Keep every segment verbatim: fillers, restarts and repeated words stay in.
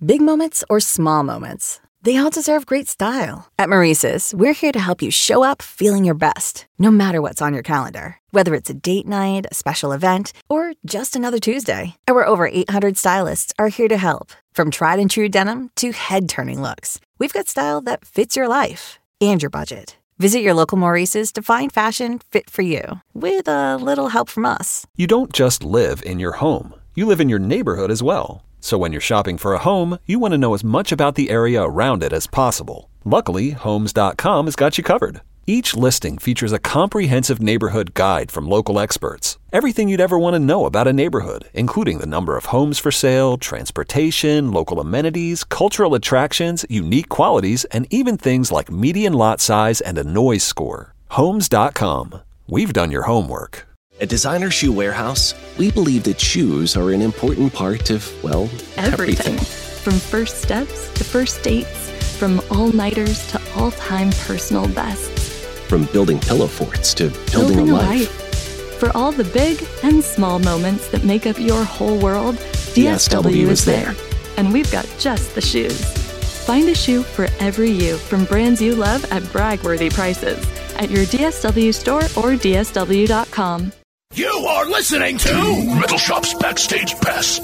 Big moments or small moments, they all deserve great style. At Maurice's, we're here to help you show up feeling your best, no matter what's on your calendar. Whether it's a date night, a special event, or just another Tuesday. Our over eight hundred stylists are here to help. From tried and true denim to head-turning looks, we've got style that fits your life and your budget. Visit your local Maurice's to find fashion fit for you, with a little help from us. You don't just live in your home. You live in your neighborhood as well. So when you're shopping for a home, you want to know as much about the area around it as possible. Luckily, Homes dot com has got you covered. Each listing features a comprehensive neighborhood guide from local experts. Everything you'd ever want to know about a neighborhood, including the number of homes for sale, transportation, local amenities, cultural attractions, unique qualities, and even things like median lot size and a noise score. Homes dot com. We've done your homework. At Designer Shoe Warehouse, we believe that shoes are an important part of, well, everything. everything. From first steps to first dates, from all-nighters to all-time personal bests. From building pillow forts to building, building a, a life. life. For all the big and small moments that make up your whole world, D S W is there. And we've got just the shoes. Find a shoe for every you from brands you love at brag-worthy prices at your D S W store or D S W dot com. You are listening to Metal Shop's Backstage Pass.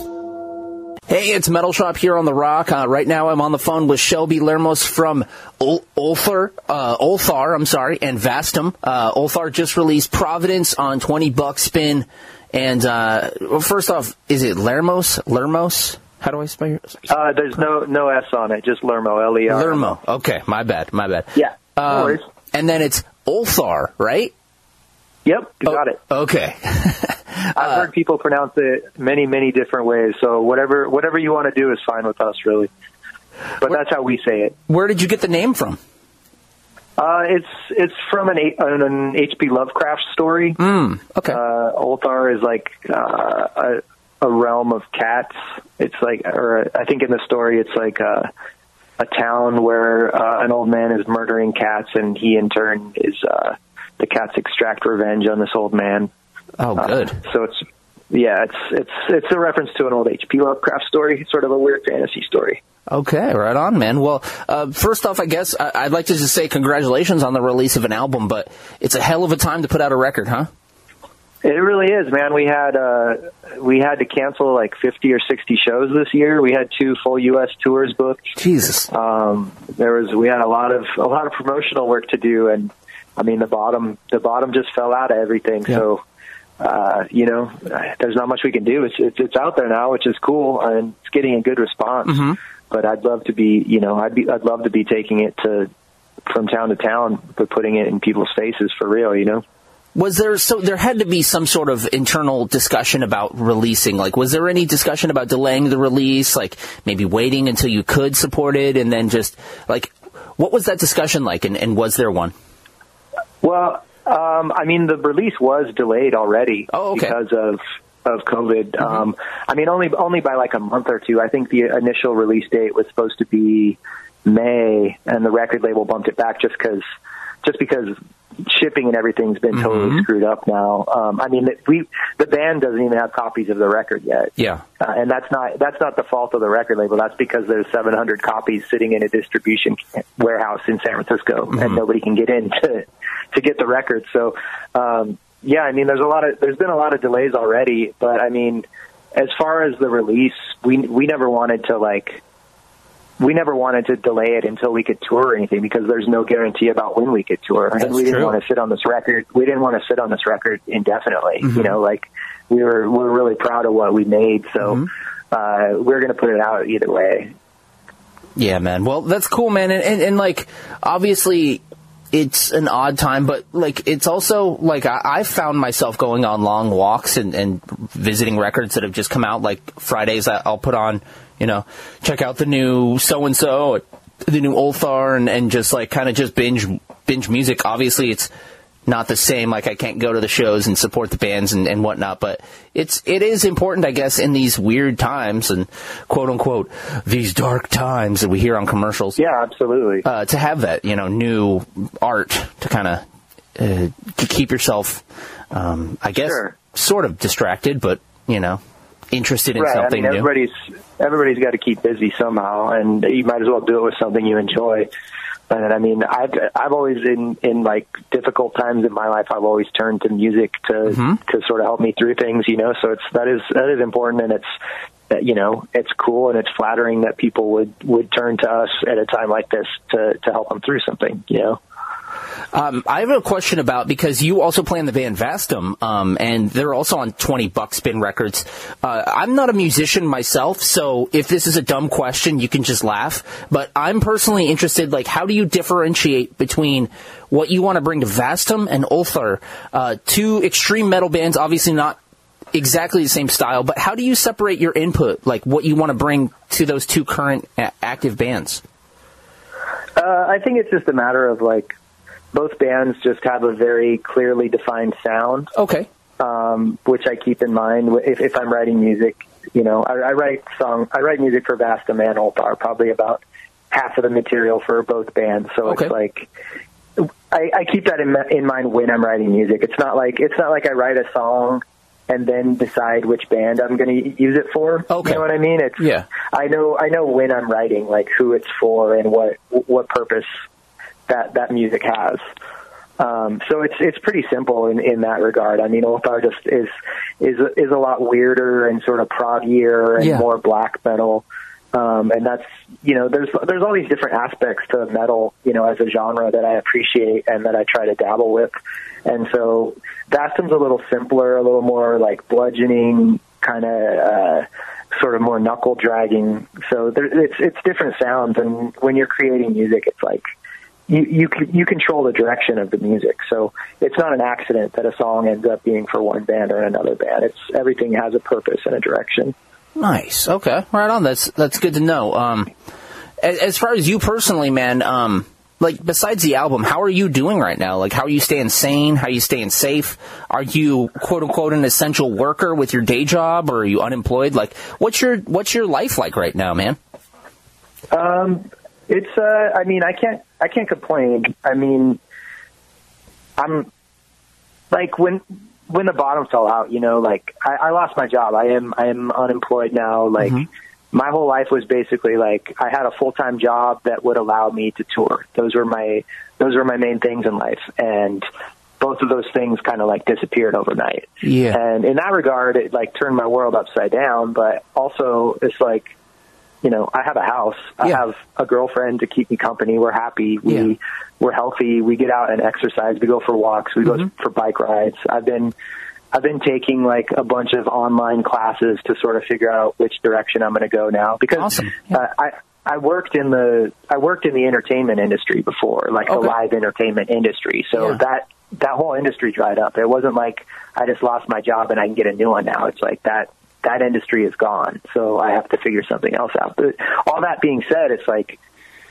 Hey, it's Metal Shop here on The Rock. Uh, right now I'm on the phone with Shelby Lermos from Ul- Ulthar, uh, Ulthar, I'm sorry, and Vastum. Uh, Ulthar just released Providence on twenty buck spin. And uh, well, first off, is it Lermos? Lermos? How do I spell your... Uh, there's no no S on it, just Lermo, L E R. Lermo. Okay, my bad, my bad. Yeah, no um, worries. And then it's Ulthar, right? Yep, you oh, got it. Okay. I've uh, heard people pronounce it many, many different ways, so whatever whatever you want to do is fine with us, really. But where, that's how we say it. Where did you get the name from? Uh, it's it's from an, an H P Lovecraft story. Mm, okay. Uh, Ulthar is like uh, a, a realm of cats. It's like, or I think in the story, it's like a, a town where uh, an old man is murdering cats, and he in turn is uh, the cats extract revenge on this old man. Oh, good. Uh, so it's yeah, it's it's it's a reference to an old H P Lovecraft story, sort of a weird fantasy story. Okay, right on, man. Well, uh, first off, I guess I- I'd like to just say congratulations on the release of an album, but it's a hell of a time to put out a record, huh? It really is, man. We had uh, we had to cancel like fifty or sixty shows this year. We had two full U S tours booked. Jesus. Um, there was we had a lot of a lot of promotional work to do, and I mean the bottom the bottom just fell out of everything. Yeah. So. Uh, you know, there's not much we can do. It's, it's it's out there now, which is cool, and it's getting a good response. Mm-hmm. But I'd love to be, you know, I'd be, I'd love to be taking it to from town to town, but putting it in people's faces for real, you know. Was there so there had to be some sort of internal discussion about releasing? Like, was there any discussion about delaying the release, like maybe waiting until you could support it, and then just like, what was that discussion like, and, and was there one? Well. Um, I mean, the release was delayed already oh, okay. because of of COVID. Mm-hmm. Um, I mean, only only by like a month or two. I think the initial release date was supposed to be May, and the record label bumped it back just because just because shipping and everything's been mm-hmm. totally screwed up now. Um, I mean, we the band doesn't even have copies of the record yet. Yeah, uh, and that's not that's not the fault of the record label. That's because there's seven hundred copies sitting in a distribution warehouse in San Francisco, mm-hmm. and nobody can get in to to get the record. So, um, yeah, I mean, there's a lot of there's been a lot of delays already. But I mean, as far as the release, we we never wanted to like. We never wanted to delay it until we could tour or anything because there's no guarantee about when we could tour. That's and we didn't true. want to sit on this record. We didn't want to sit on this record indefinitely. Mm-hmm. You know, like we were, we were really proud of what we made. So, mm-hmm. uh, we're going to put it out either way. Yeah, man. Well, that's cool, man. And, and, and like, obviously it's an odd time, but like, it's also like, I, I've found myself going on long walks and, and visiting records that have just come out. Like Fridays, I, I'll put on, you know, check out the new so-and-so, the new Ulthar, and, and just, like, kind of just binge binge music. Obviously, it's not the same. Like, I can't go to the shows and support the bands and, and whatnot, but it's, it is important, I guess, in these weird times and, quote-unquote, these dark times that we hear on commercials. Yeah, absolutely. Uh, to have that, you know, new art to kind of uh, to keep yourself, um, I guess, sure. sort of distracted, but, you know, interested in right. something I mean, new. everybody's everybody's got to keep busy somehow, and you might as well do it with something you enjoy. And I mean, I've I've always in in like difficult times in my life, I've always turned to music to Mm-hmm. to sort of help me through things, you know. So it's that is that is important, and it's you know it's cool and it's flattering that people would would turn to us at a time like this to to help them through something, you know. Um, I have a question about, because you also play in the band Vastum, um, and they're also on twenty Buck Spin Records. Uh, I'm not a musician myself, so if this is a dumb question, you can just laugh. But I'm personally interested, like, how do you differentiate between what you want to bring to Vastum and Ulthar, uh, two extreme metal bands, obviously not exactly the same style, but how do you separate your input, like what you want to bring to those two current a- active bands? Uh, I think it's just a matter of, like, both bands just have a very clearly defined sound. Okay. Um, which I keep in mind if, if I'm writing music. You know, I, I write song, I write music for Vastum and Ulthar, probably about half of the material for both bands. So Okay. it's like I, I keep that in, in mind when I'm writing music. It's not like it's not like I write a song and then decide which band I'm going to use it for. Okay. You know what I mean? It's Yeah. I know I know when I'm writing, like who it's for and what what purpose that that music has. Um, so it's it's pretty simple in, in that regard. I mean, Ulthar just is is is a lot weirder and sort of proggier and Yeah. more black metal. Um, and that's, you know, there's there's all these different aspects to metal, you know, as a genre that I appreciate and that I try to dabble with. And so Vastum's a little simpler, a little more like bludgeoning, kind of uh, sort of more knuckle dragging. So there, it's it's different sounds, and when you're creating music, it's like you you you control the direction of the music. So it's not an accident that a song ends up being for one band or another band. It's everything has a purpose and a direction. Nice. Okay. Right on. That's that's good to know. Um, as, as far as you personally, man, um, like besides the album, how are you doing right now? Like, how are you staying sane? How are you staying safe? Are you quote unquote an essential worker with your day job, or are you unemployed? Like, what's your what's your life like right now, man? Um, it's. Uh, I mean, I can't. I can't complain. I mean, I'm like when. when the bottom fell out, you know, like I, I lost my job. I am, I am unemployed now. Like mm-hmm. my whole life was basically like, I had a full-time job that would allow me to tour. Those were my, those were my main things in life. And both of those things kind of like disappeared overnight. Yeah. And in that regard, it like turned my world upside down, but also it's like, you know, I have a house. I yeah. have a girlfriend to keep me company. We're happy. We, yeah. we're healthy. We get out and exercise. We go for walks. We mm-hmm. go for bike rides. I've been, I've been taking like a bunch of online classes to sort of figure out which direction I'm going to go now, because awesome. yeah. uh, I, I worked in the, I worked in the entertainment industry before, like okay. the live entertainment industry. So yeah. that, that whole industry dried up. It wasn't like I just lost my job and I can get a new one now. It's like that, that industry is gone. So I have to figure something else out. But all that being said, it's like,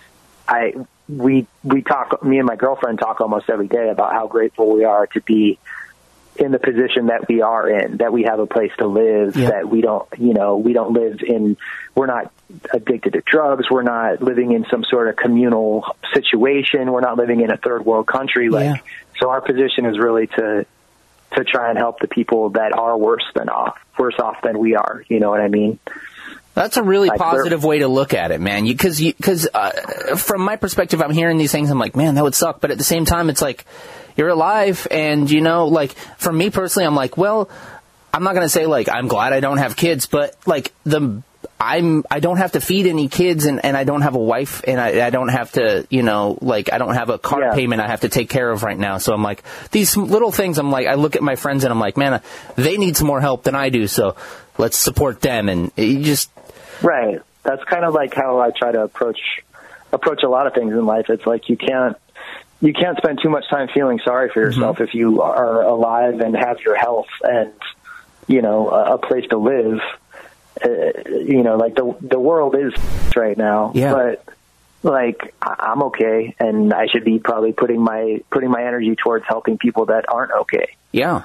I, we, we talk, me and my girlfriend talk almost every day about how grateful we are to be in the position that we are in, that we have a place to live, yeah. that we don't, you know, we don't live in, we're not addicted to drugs. We're not living in some sort of communal situation. We're not living in a third world country. Like, yeah. so our position is really to, to try and help the people that are worse than off, worse off than we are. You know what I mean? That's a really like positive way to look at it, man. Because you, because uh, from my perspective, I'm hearing these things. I'm like, man, that would suck. But at the same time, it's like you're alive, and you know, like for me personally, I'm like, well, I'm not gonna say like I'm glad I don't have kids, but like the I'm I don't have to feed any kids, and, and I don't have a wife, and I, I don't have to, you know, like I don't have a car yeah. payment I have to take care of right now. So I'm like, these little things. I'm like, I look at my friends and I'm like, man, they need some more help than I do. So let's support them, and you just. Right. That's kind of like how I try to approach approach a lot of things in life. It's like you can't you can't spend too much time feeling sorry for yourself mm-hmm. if you are alive and have your health and, you know, a, a place to live. Uh, you know, like the the world is right now, yeah. but like I'm okay, and I should be probably putting my putting my energy towards helping people that aren't okay. Yeah.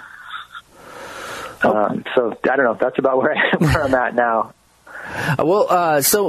Um, so I don't know. That's about where I, where I'm at now. Uh, well, uh, so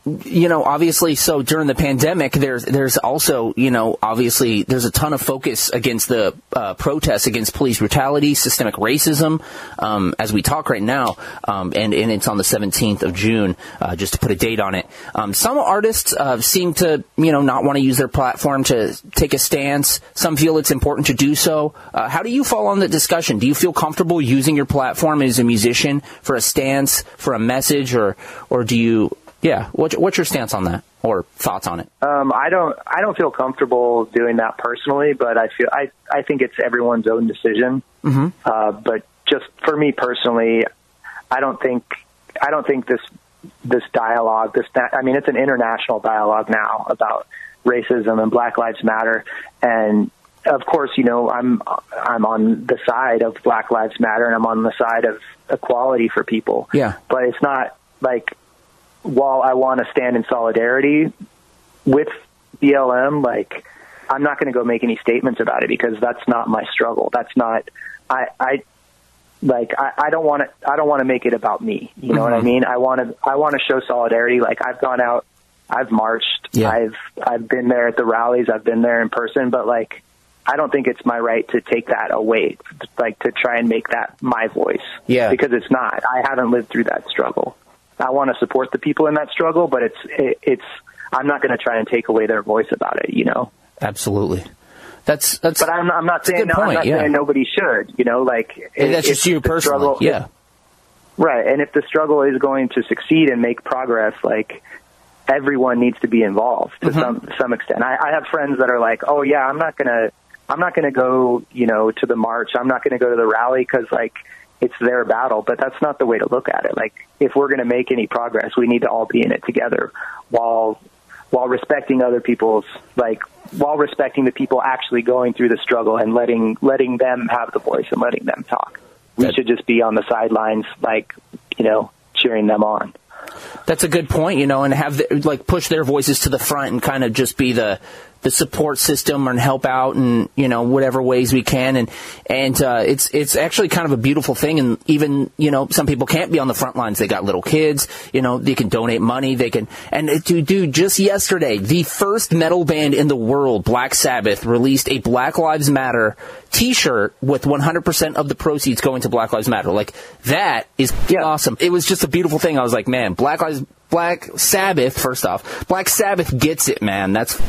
you know, obviously, so during the pandemic, there's there's also, you know, obviously there's a ton of focus against the uh, protests against police brutality, systemic racism, um, as we talk right now, um, and, and it's on the seventeenth of June, uh, just to put a date on it. Um, some artists uh, seem to, you know, not want to use their platform to take a stance. Some feel it's important to do so. Uh, how do you fall on the discussion? Do you feel comfortable using your platform as a musician for a stance, for a message, or or do you... Yeah, what's, what's your stance on that, or thoughts on it? Um, I don't, I don't feel comfortable doing that personally, but I feel, I, I think it's everyone's own decision. Mm-hmm. Uh, but just for me personally, I don't think, I don't think this, this dialogue, this, I mean, it's an international dialogue now about racism and Black Lives Matter, and of course, you know, I'm, I'm on the side of Black Lives Matter, and I'm on the side of equality for people. Yeah, but it's not like. While I want to stand in solidarity with B L M, like, I'm not going to go make any statements about it because that's not my struggle. That's not, I, I, like, I, I don't want to, I don't want to make it about me. You know mm-hmm. what I mean? I want to, I want to show solidarity. Like, I've gone out, I've marched, yeah. I've, I've been there at the rallies, I've been there in person, but like, I don't think it's my right to take that away, like to try and make that my voice. Yeah. Because it's not. I haven't lived through that struggle. I want to support the people in that struggle, but it's it, it's. I'm not going to try and take away their voice about it. You know. Absolutely. That's that's. But I'm, I'm not saying no, point, I'm not yeah. saying nobody should. You know, like if, that's just you personally. Struggle, yeah. If, right, and if the struggle is going to succeed and make progress, like everyone needs to be involved to mm-hmm. some some extent. I, I have friends that are like, oh yeah, I'm not gonna I'm not gonna go, you know, to the march. I'm not gonna go to the rally because like. It's their battle, but that's not the way to look at it. Like, if we're going to make any progress, we need to all be in it together while while respecting other people's, like, while respecting the people actually going through the struggle and letting letting them have the voice and letting them talk. We that, should just be on the sidelines, like, you know, cheering them on. That's a good point, you know, and have, the, like, push their voices to the front and kind of just be the the support system and help out in, you know, whatever ways we can. And, and, uh, it's, it's actually kind of a beautiful thing. And even, you know, some people can't be on the front lines. They got little kids, you know, they can donate money. They can, and dude, dude, just yesterday, the first metal band in the world, Black Sabbath, released a Black Lives Matter t-shirt with one hundred percent of the proceeds going to Black Lives Matter. Like, that is yeah. awesome. It was just a beautiful thing. I was like, man, Black Lives Black Sabbath, first off, Black Sabbath gets it, man. That's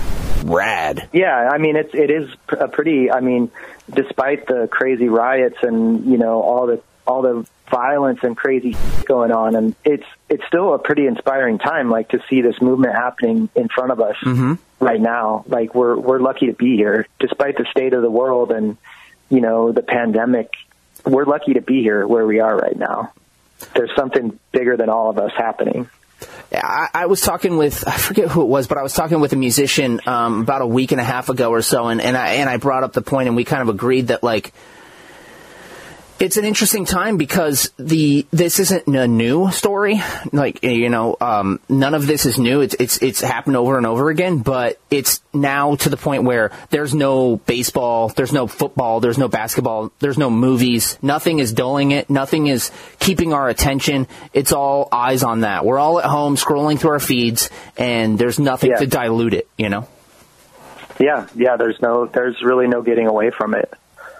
rad. Yeah, I mean, it's it is a pretty. I mean, despite the crazy riots and you know all the all the violence and crazy going on, and it's it's still a pretty inspiring time. Like to see this movement happening in front of us mm-hmm. right now. Like we're we're lucky to be here, despite the state of the world and you know the pandemic. We're lucky to be here where we are right now. There's something bigger than all of us happening. I, I was talking with, I forget who it was, but I was talking with a musician um, about a week and a half ago or so, and, and I and I brought up the point, and we kind of agreed that, like, it's an interesting time because the this isn't a new story. Like, you know, um, none of this is new. It's it's it's happened over and over again, but it's now to the point where there's no baseball, there's no football, there's no basketball, there's no movies. Nothing is dulling it. Nothing is keeping our attention. It's all eyes on that. We're all at home scrolling through our feeds, and there's nothing yeah. to dilute it, you know? Yeah, yeah, there's no there's really no getting away from it.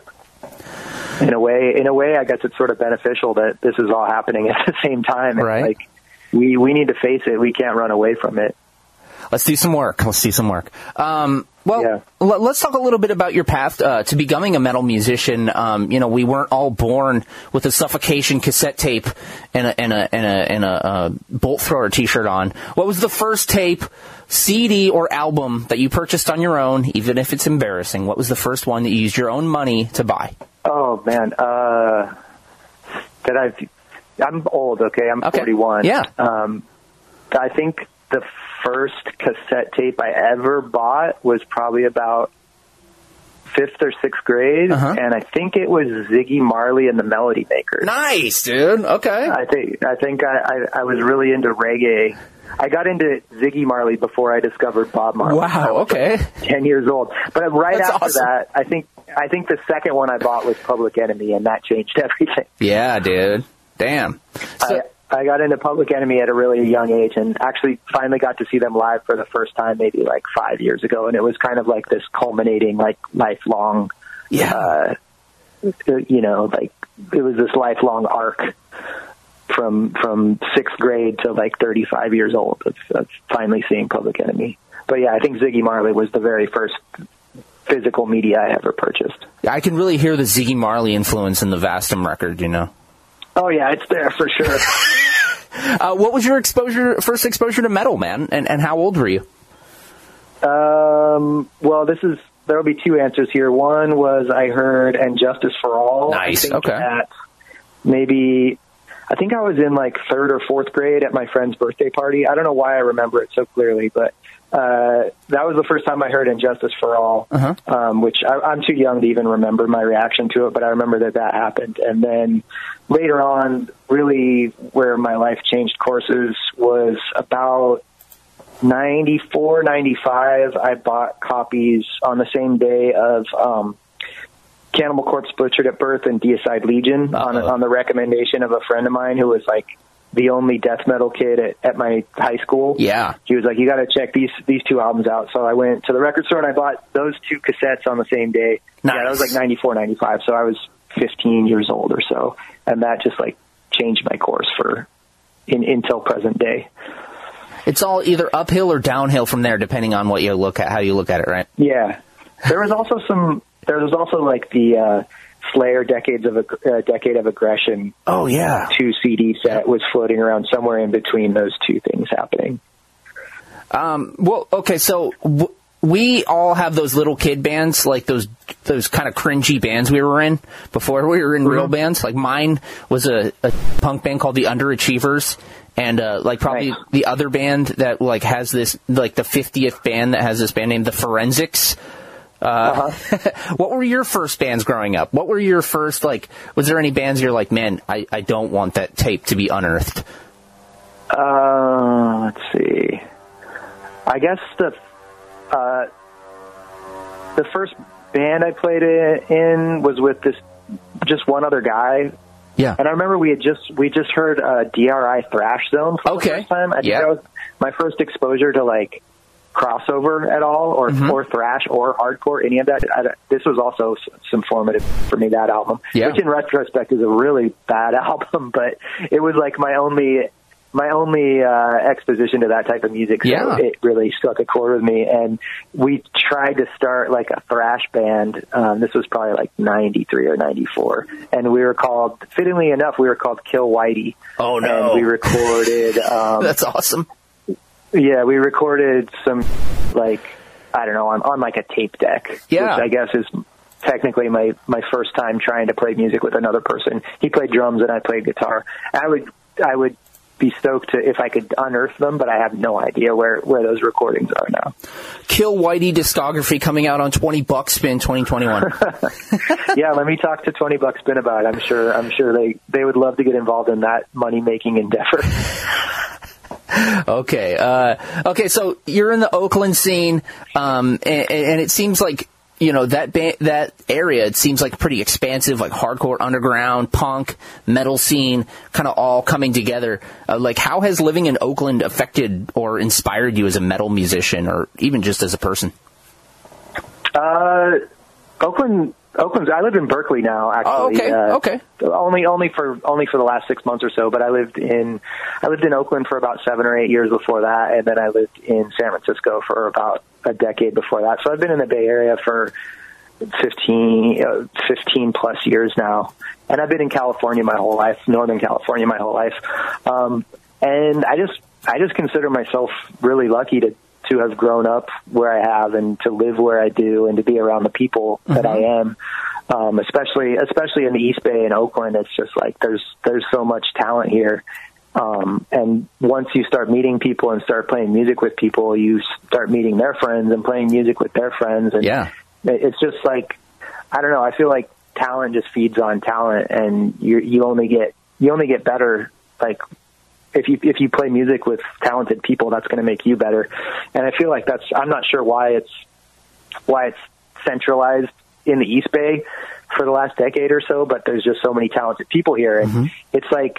In a way, in a way, I guess it's sort of beneficial that this is all happening at the same time. It's right. Like we, we need to face it. We can't run away from it. Let's do some work. Let's do some work. Um, well, yeah. l- let's talk a little bit about your path uh, to becoming a metal musician. Um, you know, we weren't all born with a Suffocation cassette tape and a and a and a, and a uh, Bolt Thrower T-shirt on. What was the first tape, C D, or album that you purchased on your own, even if it's embarrassing? What was the first one that you used your own money to buy? Oh man, uh, that I've. I'm old. Okay, I'm okay. forty-one. Yeah. Um, I think the first cassette tape I ever bought was probably about fifth or sixth grade, uh-huh. and I think it was Ziggy Marley and the Melody Makers. Nice, dude. Okay. I think I think I, I, I was really into reggae. I got into Ziggy Marley before I discovered Bob Marley. Wow. Okay. Ten years old, but right That's after awesome. that, I think I think the second one I bought was Public Enemy, and that changed everything. Yeah, dude. Damn. So, I got into Public Enemy at a really young age, and actually finally got to see them live for the first time maybe like five years ago, and it was kind of like this culminating, like lifelong, yeah, uh, you know, like it was this lifelong arc from from sixth grade to like thirty-five years old of, of finally seeing Public Enemy. But yeah, I think Ziggy Marley was the very first physical media I ever purchased. I can really hear the Ziggy Marley influence in the Vastum record, you know. Oh yeah, it's there for sure. uh, what was your exposure, first exposure to metal, man? And and how old were you? Um, well, this is there will be two answers here. One was I heard "And Justice for All." Nice. I think okay. At maybe I think I was in like third or fourth grade at my friend's birthday party. I don't know why I remember it so clearly, but uh, that was the first time I heard "And Justice for All," uh-huh. um, which I, I'm too young to even remember my reaction to it, but I remember that that happened. And then later on, really where my life changed courses was about ninety-four, ninety-five. I bought copies on the same day of um, Cannibal Corpse, Butchered at Birth, and Deicide Legion on, on the recommendation of a friend of mine who was like the only death metal kid at, at my high school. Yeah. He was like, you got to check these these two albums out. So I went to the record store and I bought those two cassettes on the same day. Nice. Yeah, that was like ninety-four, ninety-five. So I was fifteen years old or so. And that just like changed my course for in, until present day. It's all either uphill or downhill from there, depending on what you look at, how you look at it, right? Yeah. There was also some, there was also like the, uh, Slayer Decades of uh, Decade of Aggression. Oh yeah, two C D set was floating around somewhere in between those two things happening. Um, well, okay, so w- we all have those little kid bands, like those those kind of cringy bands we were in before we were in mm-hmm. real bands. Like mine was a, a punk band called the Underachievers, and uh, like probably nice. The other band that like has this, like the fiftieth band that has this band named the Forensics. Uh, uh-huh. What were your first bands growing up? What were your first, like, was there any bands you're like, man, I, I don't want that tape to be unearthed? Uh, let's see. I guess the, uh, the first band I played in was with this, just one other guy. Yeah. And I remember we had just, we just heard, uh, D R I Thrash Zone for okay. the first time. I think yeah. that was my first exposure to, like, crossover at all, or mm-hmm. or thrash or hardcore, any of that. I, this was also some formative for me, that album, yeah. which in retrospect is a really bad album, but it was like my only my only uh, exposition to that type of music, so yeah. it really struck a chord with me. And we tried to start like a thrash band. Um, this was probably like ninety-three or ninety-four, and we were called, fittingly enough, we were called Kill Whitey. Oh no! And we recorded. Um, That's awesome. Yeah, we recorded some, like, I don't know, on, on like a tape deck, yeah. which I guess is technically my, my first time trying to play music with another person. He played drums and I played guitar. I would I would be stoked to if I could unearth them, but I have no idea where, where those recordings are now. Kill Whitey discography coming out on twenty Buck Spin twenty twenty-one. Yeah, let me talk to twenty Buck Spin about it. I'm sure I'm sure they, they would love to get involved in that money-making endeavor. Okay. Uh, okay. So you're in the Oakland scene, um, and, and it seems like, you know, that ba- that area, it seems like pretty expansive, like hardcore, underground, punk, metal scene, kind of all coming together. Uh, like, how has living in Oakland affected or inspired you as a metal musician, or even just as a person? Uh, Oakland. Oakland. I live in Berkeley now. Actually, oh, okay, uh, okay. Only, only for only for the last six months or so. But I lived in, I lived in Oakland for about seven or eight years before that, and then I lived in San Francisco for about a decade before that. So I've been in the Bay Area for fifteen, uh, fifteen plus years now, and I've been in California my whole life, Northern California my whole life, um, and I just, I just consider myself really lucky to. to have grown up where I have and to live where I do and to be around the people mm-hmm. that I am, um, especially especially in the East Bay in Oakland. It's just like there's there's so much talent here. Um, and once you start meeting people and start playing music with people, you start meeting their friends and playing music with their friends. And yeah. it's just like, I don't know, I feel like talent just feeds on talent, and you you only get you only get better, like, If you if you play music with talented people, that's going to make you better. And I feel like that's, I'm not sure why it's why it's centralized in the East Bay for the last decade or so, but there's just so many talented people here, and mm-hmm. it's like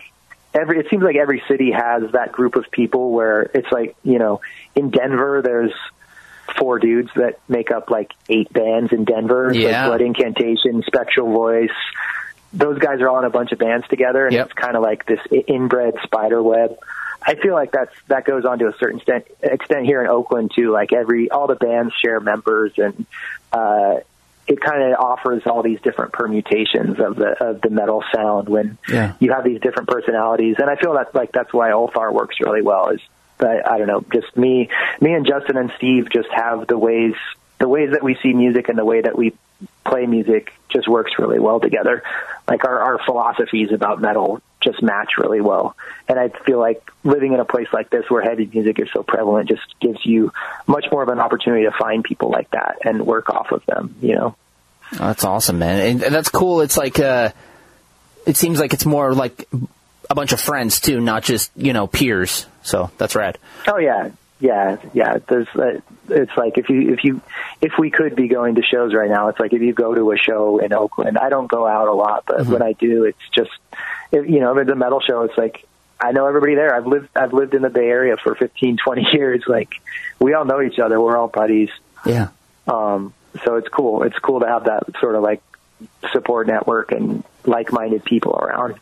every, it seems like every city has that group of people where it's like, you know, in Denver, there's four dudes that make up like eight bands in Denver. Yeah. Like Blood Incantation, Spectral Voice. Those guys are all in a bunch of bands together, and yep. it's kind of like this inbred spider web. I feel like that's that goes on to a certain extent, extent here in Oakland too. Like every all the bands share members, and uh, it kind of offers all these different permutations of the of the metal sound when yeah. you have these different personalities. And I feel that like that's why Ulthar works really well. Is that I don't know, just me, me and Justin and Steve just have the ways the ways that we see music and the way that we play music just works really well together. Like our, our philosophies about metal just match really well. And I feel like living in a place like this where heavy music is so prevalent just gives you much more of an opportunity to find people like that and work off of them, you know? Oh, that's awesome, man. And that's cool. It's like, uh, it seems like it's more like a bunch of friends too, not just, you know, peers. So that's rad. Oh yeah. Yeah, yeah. There's, uh, it's like if you, if you, if we could be going to shows right now, it's like if you go to a show in Oakland. I don't go out a lot, but mm-hmm. when I do, it's just, if, you know, if it's a metal show, it's like I know everybody there. I've lived, I've lived in the Bay Area for fifteen, twenty years. Like we all know each other. We're all buddies. Yeah. Um. So it's cool. It's cool to have that sort of like support network and like-minded people around.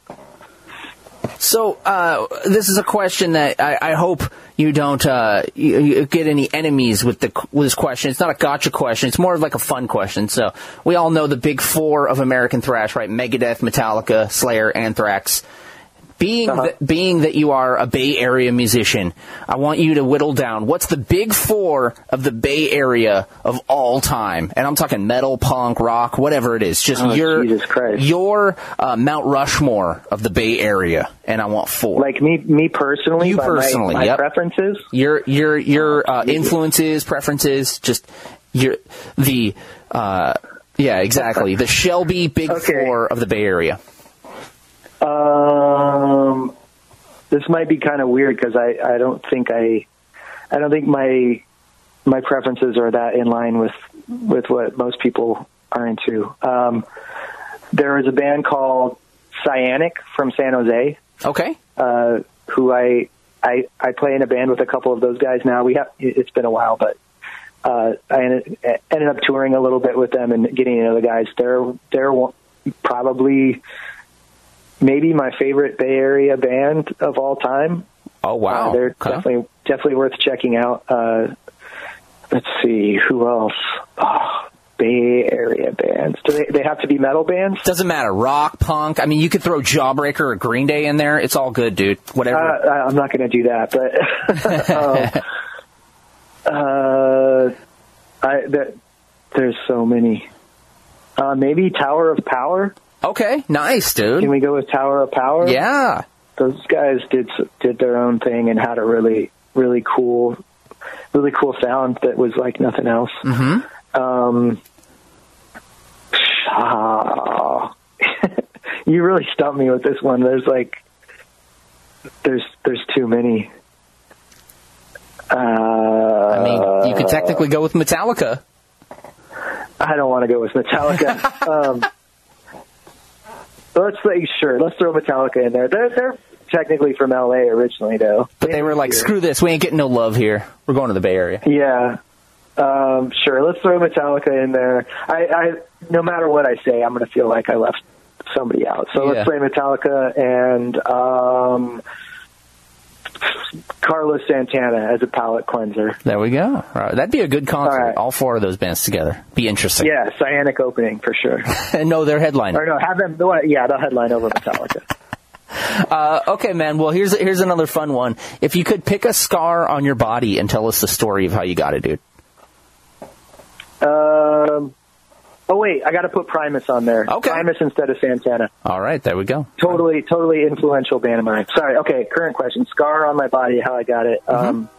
So uh, this is a question that I, I hope you don't uh, you, you get any enemies with the with this question. It's not a gotcha question. It's more of like a fun question. So we all know the big four of American thrash, right? Megadeth, Metallica, Slayer, Anthrax. Being uh-huh. that, being that you are a Bay Area musician, I want you to whittle down. What's the big four of the Bay Area of all time? And I'm talking metal, punk, rock, whatever it is. Just oh, your Jesus your uh, Mount Rushmore of the Bay Area, and I want four. Like me, me personally. You personally, my, my yep. preferences. Your your your uh, influences, preferences. Just your the uh, yeah, exactly. The Shelby Big okay. Four of the Bay Area. Um, this might be kind of weird because I, I don't think I, I don't think my, my preferences are that in line with, with what most people are into. Um, there is a band called Cyanic from San Jose. Okay. Uh, who I, I, I play in a band with a couple of those guys now. We have, it's been a while, but, uh, I ended, ended up touring a little bit with them and getting to know the guys. They're, they're probably, maybe my favorite Bay Area band of all time. Oh wow! Uh, they're huh? definitely definitely worth checking out. Uh, let's see who else. Oh, Bay Area bands. Do they? They have to be metal bands? Doesn't matter. Rock, punk. I mean, you could throw Jawbreaker or Green Day in there. It's all good, dude. Whatever. Uh, I'm not going to do that, but um, uh, I that, there's so many. Uh, maybe Tower of Power. Okay, nice, dude. Can we go with Tower of Power? Yeah. Those guys did did their own thing and had a really, really cool, really cool sound that was like nothing else. Mm-hmm. Um, oh, you really stumped me with this one. There's like, there's there's too many. Uh, I mean, you could technically go with Metallica. I don't want to go with Metallica. um, Let's say, sure, let's throw Metallica in there. They're, they're technically from L A originally, though. But they were like, here. Screw this, we ain't getting no love here. We're going to the Bay Area. Yeah. Um, sure, let's throw Metallica in there. I, I no matter what I say, I'm going to feel like I left somebody out. So yeah. let's play Metallica and um, Carlos Santana as a palate cleanser. There we go. All right. That'd be a good concert. All, right. All four of those bands together. Be interesting. Yeah, Cyanic opening for sure. And no, they're headlining. Or no, have them. Yeah, they'll headline over Metallica. uh, okay, man. Well, here's here's another fun one. If you could pick a scar on your body and tell us the story of how you got it, dude. Um. Oh wait, I got to put Primus on there. Okay. Primus instead of Santana. All right, there we go. Totally, totally influential band of mine. Sorry. Okay, current question. Scar on my body. How I got it. Mm-hmm. Um.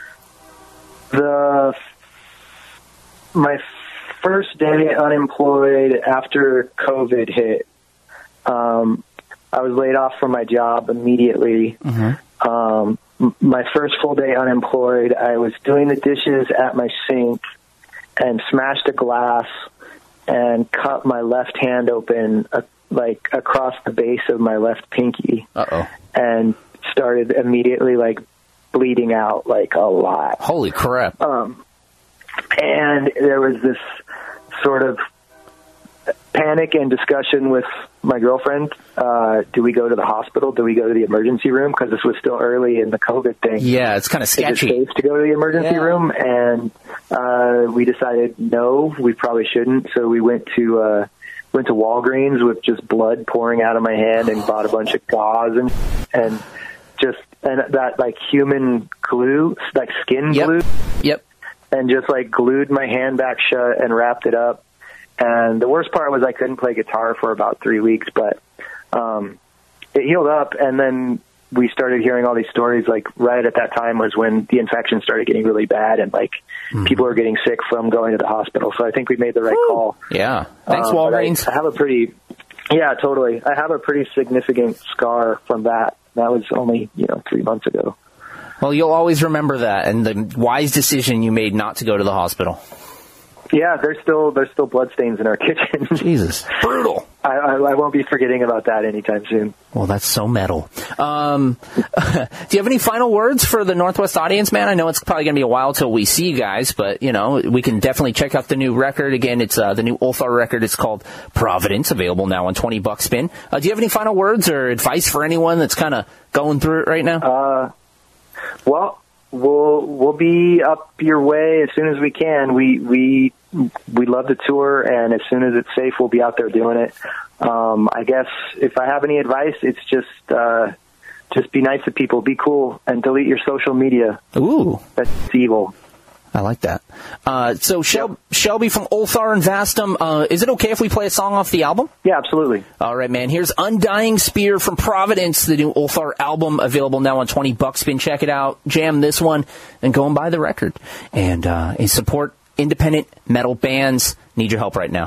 The my first day unemployed after COVID hit. Um, I was laid off from my job immediately. Mm-hmm. Um, m- my first full day unemployed. I was doing the dishes at my sink and smashed a glass and cut my left hand open a like across the base of my left pinky. Uh-oh. And started immediately like bleeding out like a lot. Holy crap. Um, and there was this sort of panic and discussion with my girlfriend. Uh, do we go to the hospital? Do we go to the emergency room? Because this was still early in the COVID thing. Yeah, it's kind of sketchy. Is it safe to go to the emergency yeah. room? And uh, we decided no, we probably shouldn't. So we went to uh, went to Walgreens with just blood pouring out of my hand and bought a bunch of gauze and and just and that like human glue, like skin yep. glue. Yep. And just like glued my hand back shut and wrapped it up. And the worst part was I couldn't play guitar for about three weeks, but um, it healed up. And then we started hearing all these stories. Like right at that time was when the infection started getting really bad, and like mm-hmm. people were getting sick from going to the hospital. So I think we made the right Woo. call. Yeah, thanks, um, Walgreens. I, I have a pretty, yeah, totally. I have a pretty significant scar from that. That was only you know three months ago. Well, you'll always remember that, and the wise decision you made not to go to the hospital. Yeah, there's still there's still bloodstains in our kitchen. Jesus, brutal. I, I, I won't be forgetting about that anytime soon. Well, that's so metal. Um, do you have any final words for the Northwest audience, man? I know it's probably going to be a while till we see you guys, but, you know, we can definitely check out the new record. Again, it's uh, the new Ulthar record. It's called Providence, available now on twenty buck spin. Uh, do you have any final words or advice for anyone that's kind of going through it right now? Uh, well, we'll we'll be up your way as soon as we can. We we we love to tour, and as soon as it's safe, we'll be out there doing it. Um, I guess if I have any advice, it's just uh, just be nice to people, be cool, and delete your social media. Ooh, that's evil. I like that. Uh, so, Shel- yep. Shelby from Ulthar and Vastum, uh, is it okay if we play a song off the album? Yeah, absolutely. All right, man. Here's Undying Spear from Providence, the new Ulthar album, available now on twenty buck spin. Check it out. Jam this one, and go and buy the record. And, uh, and support independent metal bands. Need your help right now.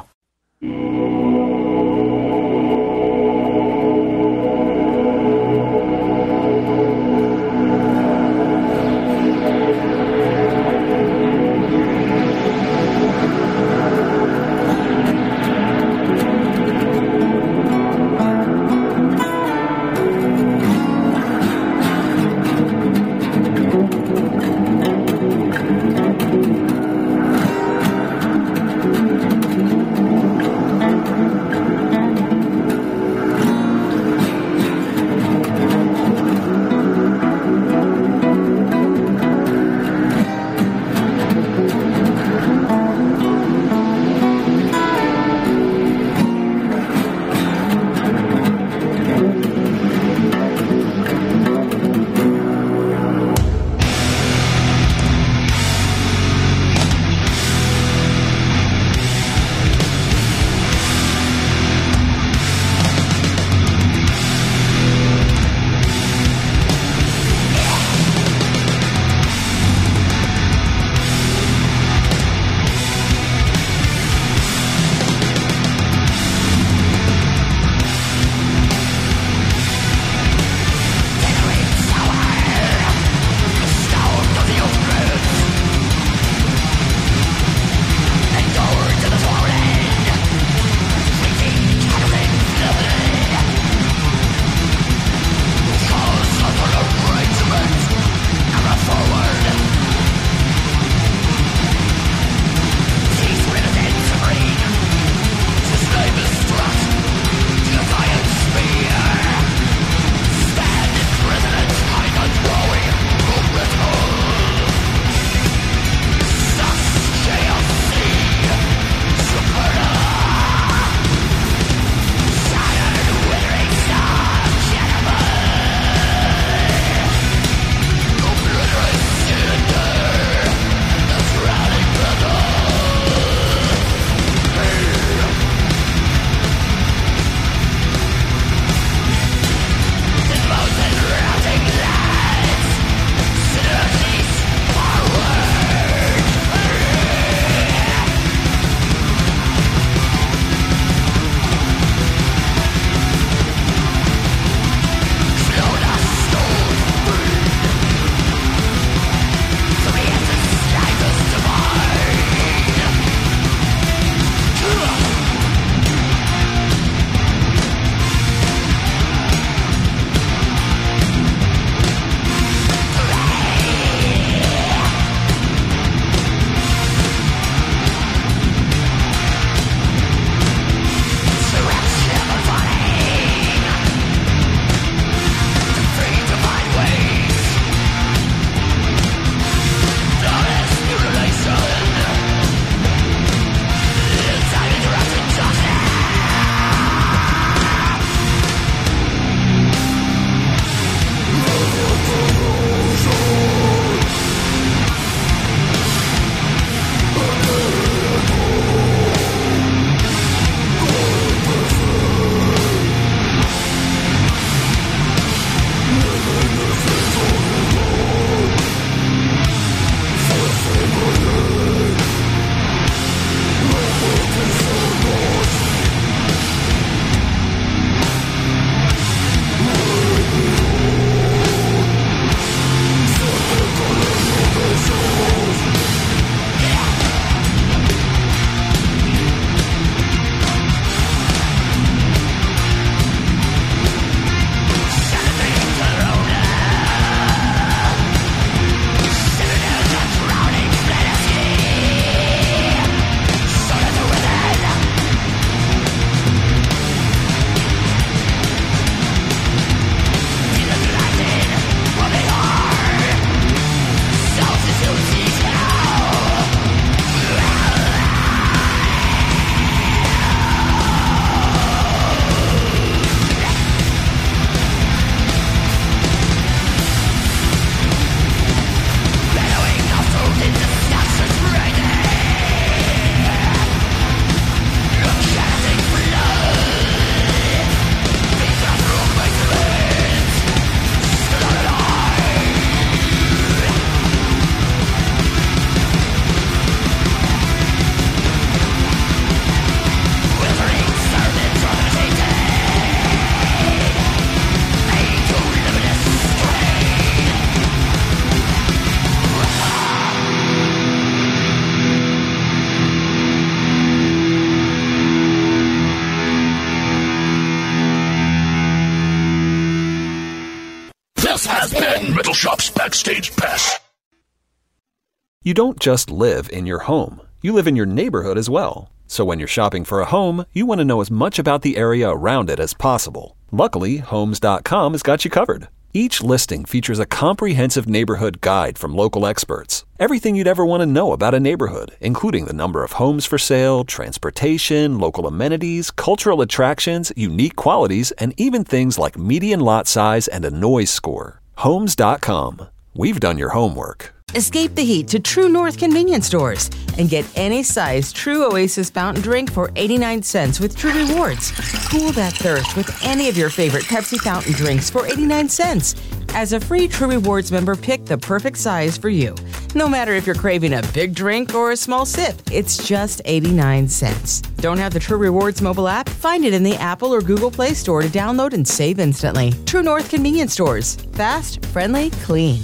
and Metal Shop's Backstage Pass. You don't just live in your home. You live in your neighborhood as well. So when you're shopping for a home, you want to know as much about the area around it as possible. Luckily, Homes dot com has got you covered. Each listing features a comprehensive neighborhood guide from local experts. Everything you'd ever want to know about a neighborhood, including the number of homes for sale, transportation, local amenities, cultural attractions, unique qualities, and even things like median lot size and a noise score. Homes dot com. We've done your homework. Escape the heat to True North convenience stores and get any size True Oasis fountain drink for eighty-nine cents with True Rewards. Cool that thirst with any of your favorite Pepsi fountain drinks for eighty-nine cents. As a free True Rewards member, pick the perfect size for you. No matter if you're craving a big drink or a small sip, it's just eighty-nine cents. Don't have the True Rewards mobile app? Find it in the Apple or Google Play Store to download and save instantly. True North convenience stores. Fast, friendly, clean.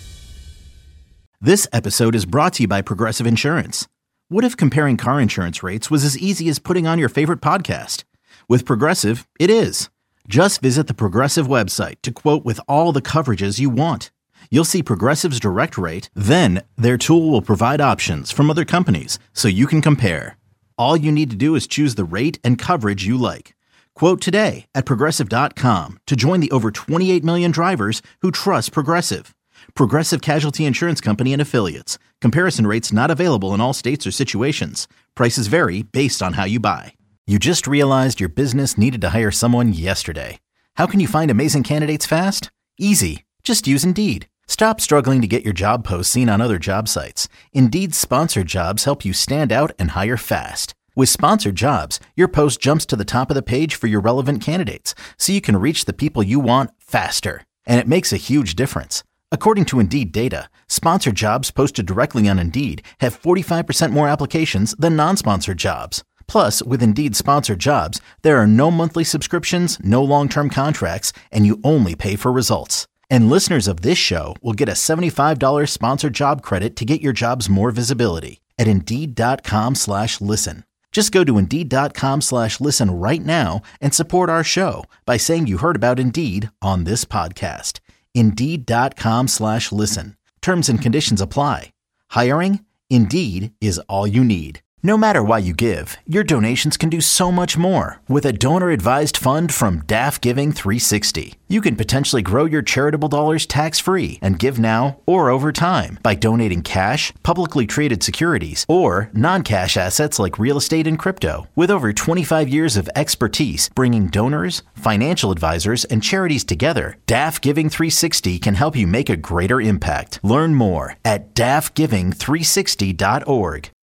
This episode is brought to you by Progressive Insurance. What if comparing car insurance rates was as easy as putting on your favorite podcast? With Progressive, it is. Just visit the Progressive website to quote with all the coverages you want. You'll see Progressive's direct rate, then their tool will provide options from other companies so you can compare. All you need to do is choose the rate and coverage you like. Quote today at Progressive dot com to join the over twenty-eight million drivers who trust Progressive. Progressive Casualty Insurance Company and Affiliates. Comparison rates not available in all states or situations. Prices vary based on how you buy. You just realized your business needed to hire someone yesterday. How can you find amazing candidates fast? Easy. Just use Indeed. Stop struggling to get your job posts seen on other job sites. Indeed's sponsored jobs help you stand out and hire fast. With sponsored jobs, your post jumps to the top of the page for your relevant candidates, so you can reach the people you want faster. And it makes a huge difference. According to Indeed data, sponsored jobs posted directly on Indeed have forty-five percent more applications than non-sponsored jobs. Plus, with Indeed sponsored jobs, there are no monthly subscriptions, no long-term contracts, and you only pay for results. And listeners of this show will get a seventy-five dollars sponsored job credit to get your jobs more visibility at Indeed.com slash listen. Just go to Indeed.com slash listen right now and support our show by saying you heard about Indeed on this podcast. Indeed.com slash listen. Terms and conditions apply. Hiring? Indeed is all you need. No matter why you give, your donations can do so much more with a donor-advised fund from D A F Giving three sixty. You can potentially grow your charitable dollars tax-free and give now or over time by donating cash, publicly traded securities, or non-cash assets like real estate and crypto. With over twenty-five years of expertise bringing donors, financial advisors, and charities together, D A F Giving three sixty can help you make a greater impact. Learn more at D A F giving three sixty dot org.